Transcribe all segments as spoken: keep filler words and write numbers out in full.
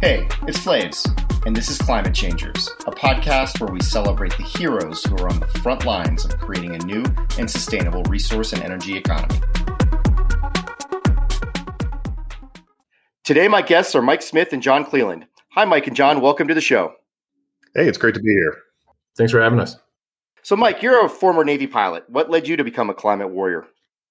Hey, it's Flaves, and this is Climate Changers, a podcast where we celebrate the heroes who are on the front lines of creating a new and sustainable resource and energy economy. Today, my guests are Mike Smith and John Cleland. Hi, Mike and John. Welcome to the show. Hey, it's great to be here. Thanks for having us. So, Mike, you're a former Navy pilot. What led you to become a climate warrior?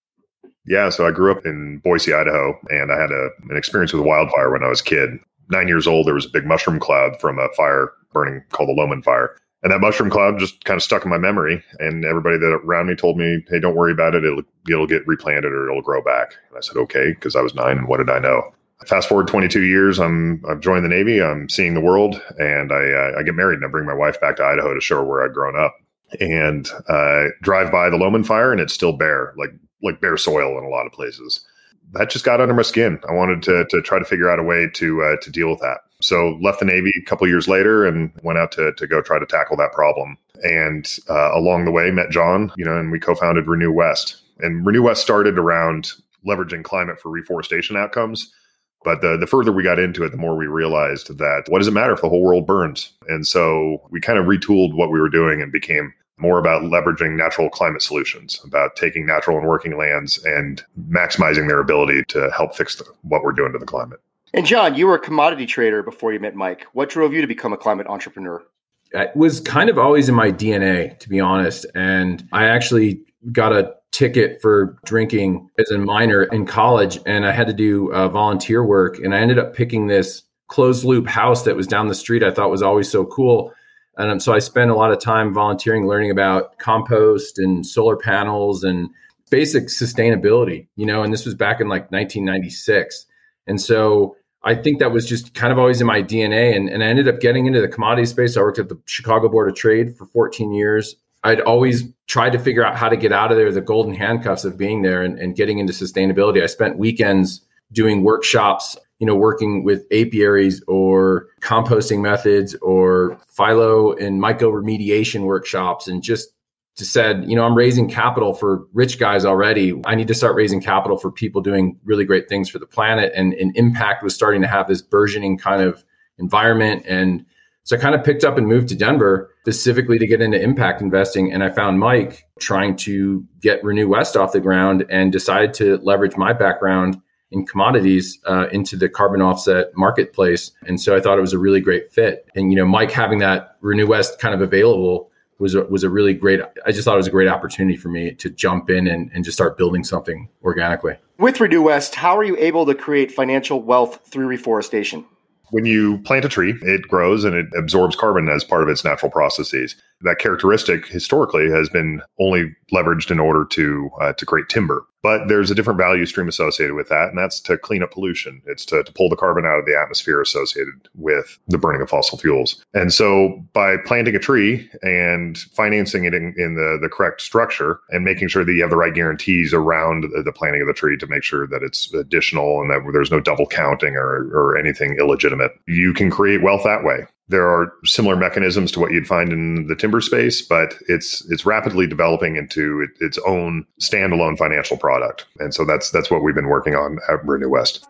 Yeah, so I grew up in Boise, Idaho, and I had a, an experience with wildfire when I was a kid. Nine years old, there was a big mushroom cloud from a fire burning called the Loman Fire. And that mushroom cloud just kind of stuck in my memory. And everybody that around me told me, hey, don't worry about it. It'll, it'll get replanted or it'll grow back. And I said, okay, because I was nine and what did I know? Fast forward twenty-two years, I'm, I've joined the Navy. I'm seeing the world and I, uh, I get married and I bring my wife back to Idaho to show her where I'd grown up. And uh, drive by the Loman Fire and it's still bare, like like bare soil in a lot of places. That just got under my skin. I wanted to to try to figure out a way to uh, to deal with that. So left the Navy a couple of years later and went out to to go try to tackle that problem. And uh, along the way, met John, you know, and we co-founded Renew West. And Renew West started around leveraging climate for reforestation outcomes. But the, the further we got into it, the more we realized that what does it matter if the whole world burns? And so we kind of retooled what we were doing and became more about leveraging natural climate solutions, about taking natural and working lands and maximizing their ability to help fix the, what we're doing to the climate. And John, you were a commodity trader before you met Mike. What drove you to become a climate entrepreneur? It was kind of always in my D N A, to be honest. And I actually got a ticket for drinking as a minor in college, and I had to do uh, volunteer work. And I ended up picking this closed loop house that was down the street I thought was always so cool. And um, so I spent a lot of time volunteering, learning about compost and solar panels and basic sustainability, you know, and this was back in like nineteen ninety-six. And so I think that was just kind of always in my D N A. And, and I ended up getting into the commodity space. I worked at the Chicago Board of Trade for fourteen years. I'd always tried to figure out how to get out of there, the golden handcuffs of being there and, and getting into sustainability. I spent weekends doing workshops, you know, working with apiaries or composting methods or phylo and myco remediation workshops, and just to said, you know, I'm raising capital for rich guys already. I need to start raising capital for people doing really great things for the planet. And, and Impact was starting to have this burgeoning kind of environment. And so I kind of picked up and moved to Denver specifically to get into impact investing. And I found Mike trying to get Renew West off the ground and decided to leverage my background in commodities uh, into the carbon offset marketplace. And so I thought it was a really great fit. And, you know, Mike having that Renew West kind of available was a, was a really great, I just thought it was a great opportunity for me to jump in and, and just start building something organically. With Renew West, how are you able to create financial wealth through reforestation? When you plant a tree, it grows and it absorbs carbon as part of its natural processes. That characteristic historically has been only leveraged in order to uh, to create timber. But there's a different value stream associated with that, and that's to clean up pollution. It's to, to pull the carbon out of the atmosphere associated with the burning of fossil fuels. And so by planting a tree and financing it in, in the, the correct structure and making sure that you have the right guarantees around the, the planting of the tree to make sure that it's additional and that there's no double counting or, or anything illegitimate, you can create wealth that way. There are similar mechanisms to what you'd find in the timber space, but it's it's rapidly developing into it, its own standalone financial product. And so that's that's what we've been working on at Renew West.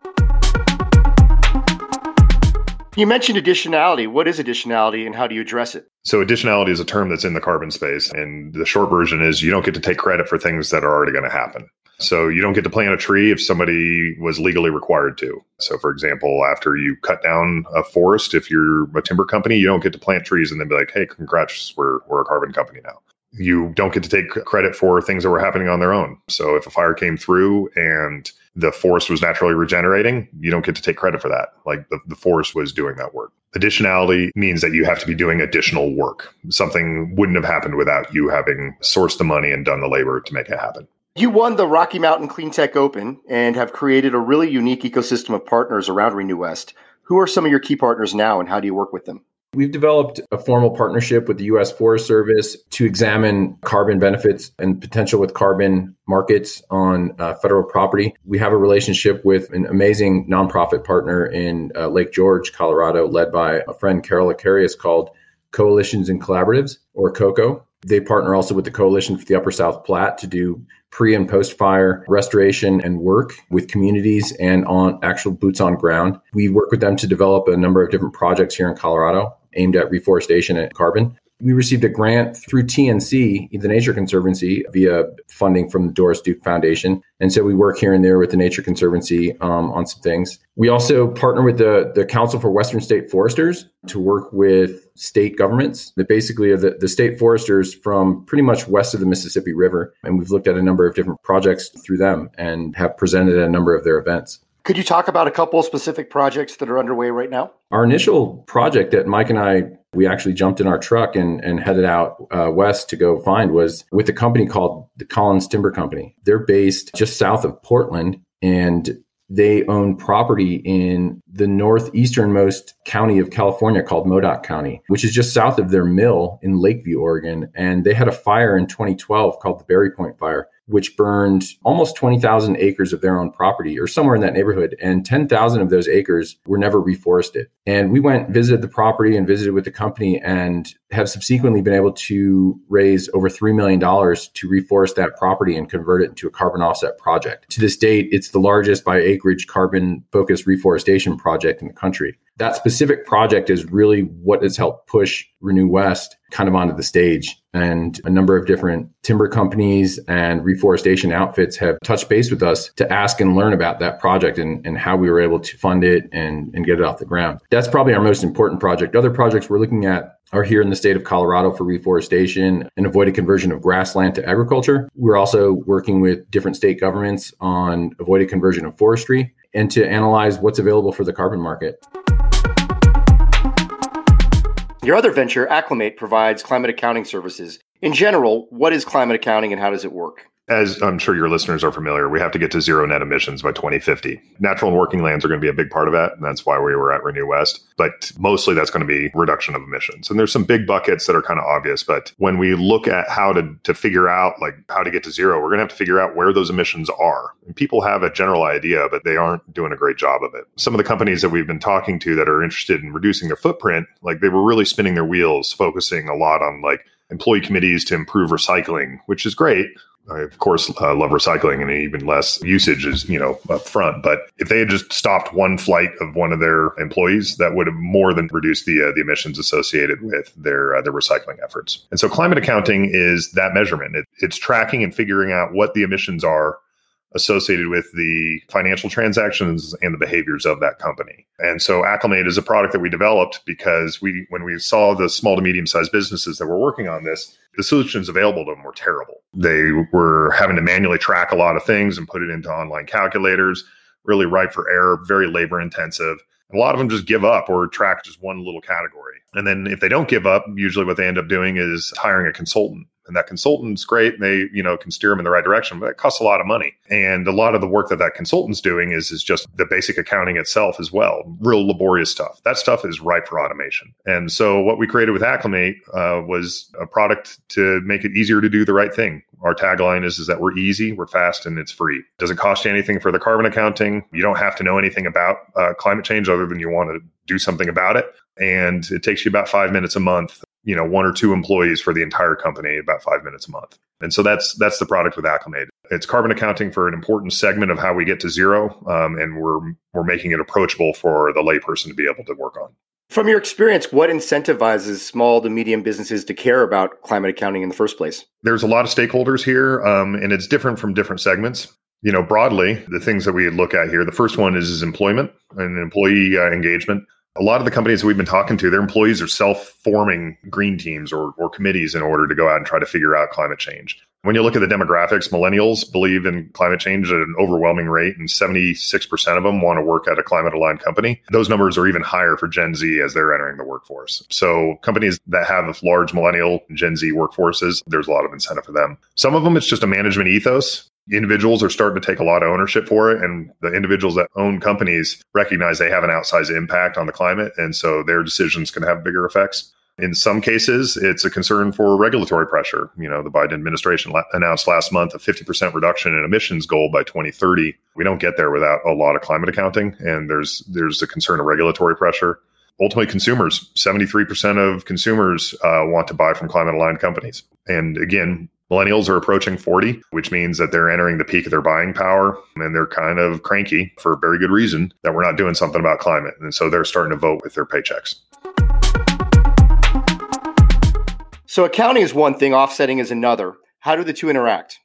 You mentioned additionality. What is additionality and how do you address it? So additionality is a term that's in the carbon space. And the short version is you don't get to take credit for things that are already going to happen. So you don't get to plant a tree if somebody was legally required to. So for example, after you cut down a forest, if you're a timber company, you don't get to plant trees and then be like, hey, congrats, we're, we're a carbon company now. You don't get to take credit for things that were happening on their own. So if a fire came through and the forest was naturally regenerating, you don't get to take credit for that. Like the, the forest was doing that work. Additionality means that you have to be doing additional work. Something wouldn't have happened without you having sourced the money and done the labor to make it happen. You won the Rocky Mountain Clean Tech Open and have created a really unique ecosystem of partners around Renew West. Who are some of your key partners now and how do you work with them? We've developed a formal partnership with the U S Forest Service to examine carbon benefits and potential with carbon markets on uh, federal property. We have a relationship with an amazing nonprofit partner in uh, Lake George, Colorado, led by a friend, Carol Acarius, called Coalitions and Collaboratives, or COCO. They partner also with the Coalition for the Upper South Platte to do pre and post fire restoration and work with communities and on actual boots on ground. We work with them to develop a number of different projects here in Colorado aimed at reforestation and carbon. We received a grant through T N C, the Nature Conservancy, via funding from the Doris Duke Foundation. And so we work here and there with the Nature Conservancy um, on some things. We also partner with the, the Council for Western State Foresters to work with state governments that basically are the, the state foresters from pretty much west of the Mississippi River. And we've looked at a number of different projects through them and have presented at a number of their events. Could you talk about a couple of specific projects that are underway right now? Our initial project that Mike and I, we actually jumped in our truck and, and headed out uh, west to go find was with a company called the Collins Timber Company. They're based just south of Portland, and they own property in the northeasternmost county of California called Modoc County, which is just south of their mill in Lakeview, Oregon. And they had a fire in twenty twelve called the Berry Point Fire, which burned almost twenty thousand acres of their own property or somewhere in that neighborhood. And ten thousand of those acres were never reforested. And we went, visited the property and visited with the company and have subsequently been able to raise over three million dollars to reforest that property and convert it into a carbon offset project. To this date, it's the largest by acreage carbon focused reforestation project in the country. That specific project is really what has helped push Renew West kind of onto the stage. And a number of different timber companies and reforestation outfits have touched base with us to ask and learn about that project and, and how we were able to fund it and, and get it off the ground. That's probably our most important project. Other projects we're looking at are here in the state of Colorado for reforestation and avoided conversion of grassland to agriculture. We're also working with different state governments on avoided conversion of forestry and to analyze what's available for the carbon market. Your other venture, Acclimate, provides climate accounting services. In general, what is climate accounting and how does it work? As I'm sure your listeners are familiar, we have to get to zero net emissions by twenty fifty. Natural and working lands are going to be a big part of that, and that's why we were at Renew West. But mostly that's going to be reduction of emissions. And there's some big buckets that are kind of obvious. But when we look at how to, to figure out like how to get to zero, we're going to have to figure out where those emissions are. And people have a general idea, but they aren't doing a great job of it. Some of the companies that we've been talking to that are interested in reducing their footprint, like they were really spinning their wheels, focusing a lot on like employee committees to improve recycling, which is great. I, of course, uh, love recycling and even less usage is, you know, up front. But if they had just stopped one flight of one of their employees, that would have more than reduced the uh, the emissions associated with their uh, their recycling efforts. And so climate accounting is that measurement. It, it's tracking and figuring out what the emissions are associated with the financial transactions and the behaviors of that company. And so Acclimate is a product that we developed because we, when we saw the small to medium-sized businesses that were working on this, the solutions available to them were terrible. They were having to manually track a lot of things and put it into online calculators, really ripe for error, very labor intensive. A lot of them just give up or track just one little category. And then if they don't give up, usually what they end up doing is hiring a consultant. And that consultant's great. And they, you know, can steer them in the right direction, but it costs a lot of money. And a lot of the work that that consultant's doing is, is just the basic accounting itself as well. Real laborious stuff. That stuff is ripe for automation. And so what we created with Acclimate uh, was a product to make it easier to do the right thing. Our tagline is, is that we're easy, we're fast, and it's free. It doesn't cost you anything for the carbon accounting. You don't have to know anything about uh, climate change other than you want to do something about it. And it takes you about five minutes a month. You know, one or two employees for the entire company, about five minutes a month. And so that's that's the product with Acclimate. It's carbon accounting for an important segment of how we get to zero, um, and we're we're making it approachable for the layperson to be able to work on. From your experience, what incentivizes small to medium businesses to care about climate accounting in the first place? There's a lot of stakeholders here, um, and it's different from different segments. You know, broadly, the things that we look at here, the first one is, is employment and employee uh, engagement. A lot of the companies that we've been talking to, their employees are self-forming green teams or, or committees in order to go out and try to figure out climate change. When you look at the demographics, millennials believe in climate change at an overwhelming rate, and seventy-six percent of them want to work at a climate-aligned company. Those numbers are even higher for Gen Z as they're entering the workforce. So companies that have large millennial Gen Z workforces, there's a lot of incentive for them. Some of them, it's just a management ethos. Individuals are starting to take a lot of ownership for it, and the individuals that own companies recognize they have an outsized impact on the climate, and so their decisions can have bigger effects. In some cases, it's a concern for regulatory pressure. You know, the Biden administration la- announced last month a fifty percent reduction in emissions goal by twenty thirty. We don't get there without a lot of climate accounting, and there's there's a concern of regulatory pressure. Ultimately, consumers, seventy-three percent of consumers uh, want to buy from climate-aligned companies. And again, Millennials are approaching forty, which means that they're entering the peak of their buying power, and they're kind of cranky for a very good reason that we're not doing something about climate. And so they're starting to vote with their paychecks. So accounting is one thing, offsetting is another. How do the two interact?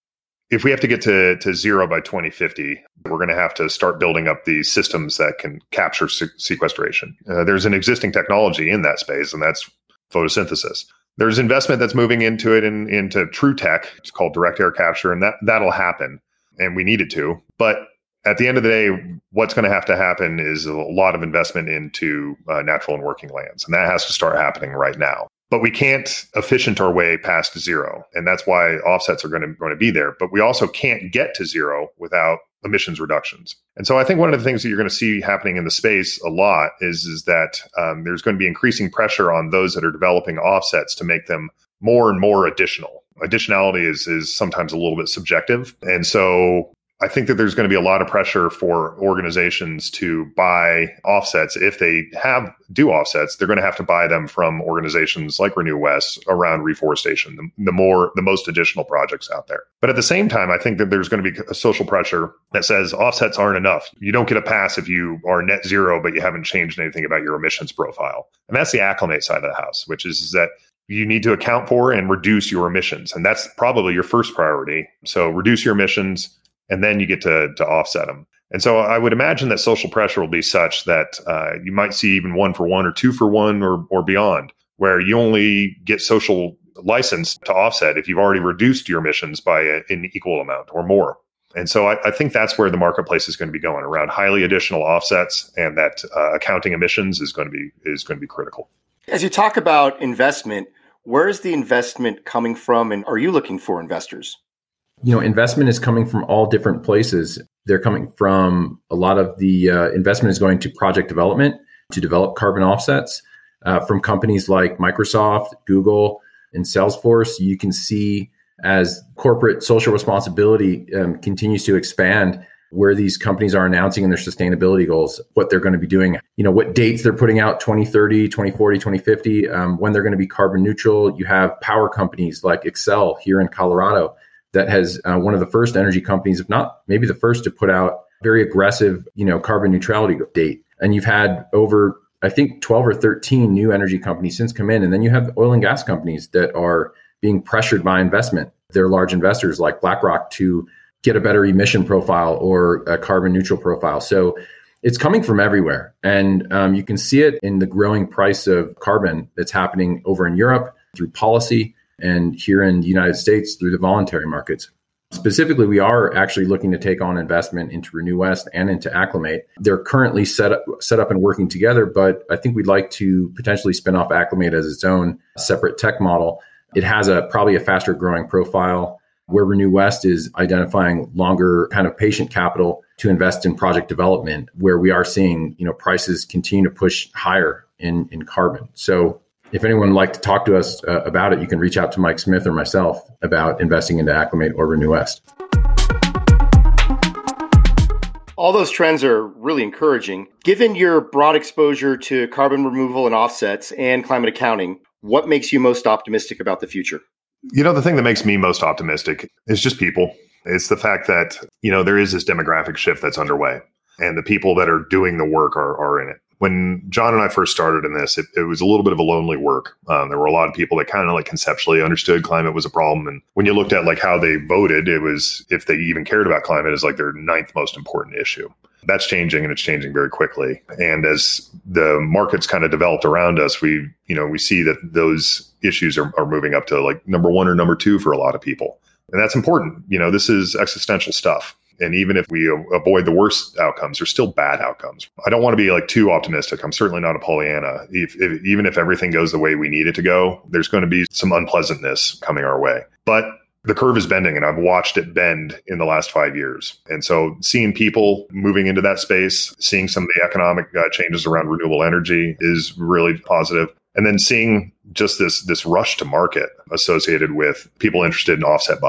If we have to get to, to zero by twenty fifty, we're going to have to start building up these systems that can capture se- sequestration. Uh, there's an existing technology in that space, and that's photosynthesis. There's investment that's moving into it in, into true tech. It's called direct air capture, and that, that'll happen, and we need it to. But at the end of the day, what's going to have to happen is a lot of investment into uh, natural and working lands, and that has to start happening right now. But we can't efficient our way past zero, and that's why offsets are going to, going to be there. But we also can't get to zero without emissions reductions. And so I think one of the things that you're going to see happening in the space a lot is, is that um, there's going to be increasing pressure on those that are developing offsets to make them more and more additional. Additionality is, is sometimes a little bit subjective. And so I think that there's going to be a lot of pressure for organizations to buy offsets. If they have do offsets, they're going to have to buy them from organizations like Renew West around reforestation, the, the more, the most additional projects out there. But at the same time, I think that there's going to be a social pressure that says offsets aren't enough. You don't get a pass if you are net zero, but you haven't changed anything about your emissions profile. And that's the acclimate side of the house, which is, is that you need to account for and reduce your emissions. And that's probably your first priority. So reduce your emissions, and then you get to, to offset them. And so I would imagine that social pressure will be such that uh, you might see even one for one or two for one or, or beyond, where you only get social license to offset if you've already reduced your emissions by a, an equal amount or more. And so I, I think that's where the marketplace is going to be going, around highly additional offsets, and that uh, accounting emissions is going to be is going to be critical. As you talk about investment, where is the investment coming from, and are you looking for investors? You know, investment is coming from all different places. They're coming from a lot of the uh, investment is going to project development to develop carbon offsets uh, from companies like Microsoft, Google, and Salesforce. You can see as corporate social responsibility um, continues to expand, where these companies are announcing in their sustainability goals, what they're going to be doing, you know, what dates they're putting out, twenty thirty, twenty forty, twenty fifty, um, when they're going to be carbon neutral. You have power companies like Xcel here in Colorado that has uh, one of the first energy companies, if not maybe the first, to put out very aggressive, you know, carbon neutrality date. And you've had over, I think, twelve or thirteen new energy companies since come in. And then you have oil and gas companies that are being pressured by investment. They're large investors like BlackRock to get a better emission profile or a carbon neutral profile. So it's coming from everywhere. And um, you can see it in the growing price of carbon that's happening over in Europe through policy, and here in the United States through the voluntary markets. Specifically, we are actually looking to take on investment into Renew West and into Acclimate. They're currently set up, set up and working together, but I think we'd like to potentially spin off Acclimate as its own separate tech model. It has a probably a faster growing profile, where Renew West is identifying longer kind of patient capital to invest in project development, where we are seeing, you know, prices continue to push higher in, in carbon. So if anyone would like to talk to us uh, about it, you can reach out to Mike Smith or myself about investing into Acclimate or Renew West. All those trends are really encouraging. Given your broad exposure to carbon removal and offsets and climate accounting, what makes you most optimistic about the future? You know, the thing that makes me most optimistic is just people. It's the fact that, you know, there is this demographic shift that's underway, and the people that are doing the work are, are in it. When John and I first started in this, it, it was a little bit of a lonely work. Um, there were a lot of people that kind of like conceptually understood climate was a problem. And when you looked at like how they voted, it was, if they even cared about climate, is like their ninth most important issue. That's changing, and it's changing very quickly. And as the markets kind of developed around us, we, you know, we see that those issues are, are moving up to like number one or number two for a lot of people. And that's important. You know, this is existential stuff. And even if we avoid the worst outcomes, there's still bad outcomes. I don't want to be like too optimistic. I'm certainly not a Pollyanna. If, if, even if everything goes the way we need it to go, there's going to be some unpleasantness coming our way. But the curve is bending, and I've watched it bend in the last five years. And so seeing people moving into that space, seeing some of the economic uh, changes around renewable energy is really positive. And then seeing just this, this rush to market associated with people interested in offset buying.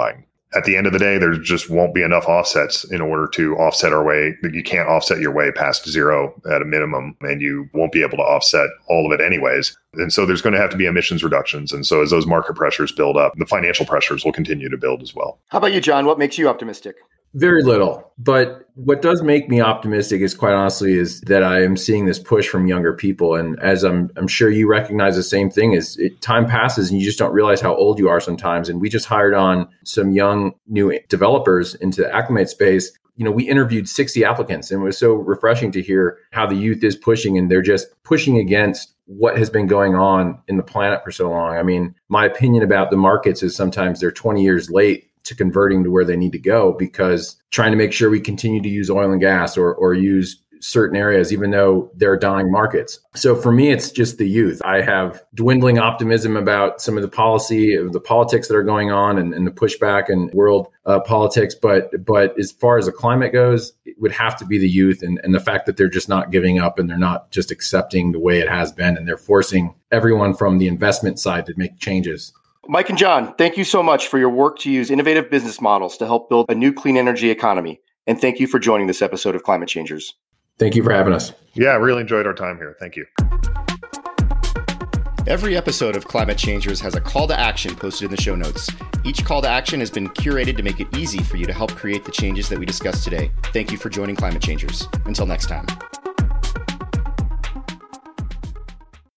at the end of the day, there just won't be enough offsets in order to offset our way. You can't offset your way past zero at a minimum, and you won't be able to offset all of it anyways. And so there's going to have to be emissions reductions. And so as those market pressures build up, the financial pressures will continue to build as well. How about you, John? What makes you optimistic? Very little. But what does make me optimistic is, quite honestly, is that I am seeing this push from younger people. And as I'm I'm sure you recognize the same thing, is it, time passes and you just don't realize how old you are sometimes. And we just hired on some young new developers into the Acclimate space. You know, we interviewed sixty applicants, and it was so refreshing to hear how the youth is pushing, and they're just pushing against what has been going on in the planet for so long. I mean, my opinion about the markets is sometimes they're twenty years late to converting to where they need to go, because trying to make sure we continue to use oil and gas or or use certain areas, even though they're dying markets. So for me, it's just the youth. I have dwindling optimism about some of the policy, of the politics that are going on and, and the pushback and world uh, politics. But but as far as the climate goes, it would have to be the youth and, and the fact that they're just not giving up and they're not just accepting the way it has been. And they're forcing everyone from the investment side to make changes. Mike and John, thank you so much for your work to use innovative business models to help build a new clean energy economy. And thank you for joining this episode of Climate Changers. Thank you for having us. Yeah, I really enjoyed our time here. Thank you. Every episode of Climate Changers has a call to action posted in the show notes. Each call to action has been curated to make it easy for you to help create the changes that we discussed today. Thank you for joining Climate Changers. Until next time.